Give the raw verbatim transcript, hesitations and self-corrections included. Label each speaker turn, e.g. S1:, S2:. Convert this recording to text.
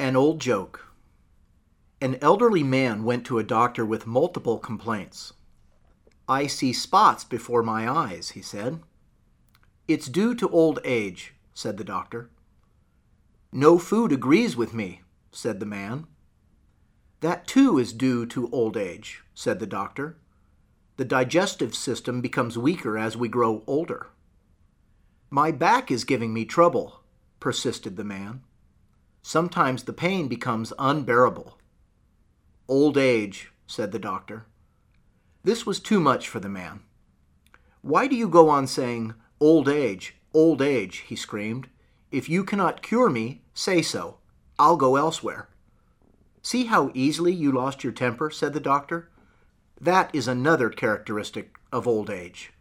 S1: An old joke. An elderly man went to a doctor with multiple complaints. "I see spots before my eyes," he said. "It's due to old age," said the doctor. "No food agrees with me," said the man. "That too is due to old age," said the doctor. "The digestive system becomes weaker as we grow older." "My back is giving me trouble," persisted the man. "Sometimes the pain becomes unbearable." "Old age," said the doctor. This was too much for the man. "Why do you go on saying, 'Old age, old age'?" he screamed. "If you cannot cure me, say so. I'll go elsewhere." "See how easily you lost your temper," said the doctor. "That is another characteristic of old age."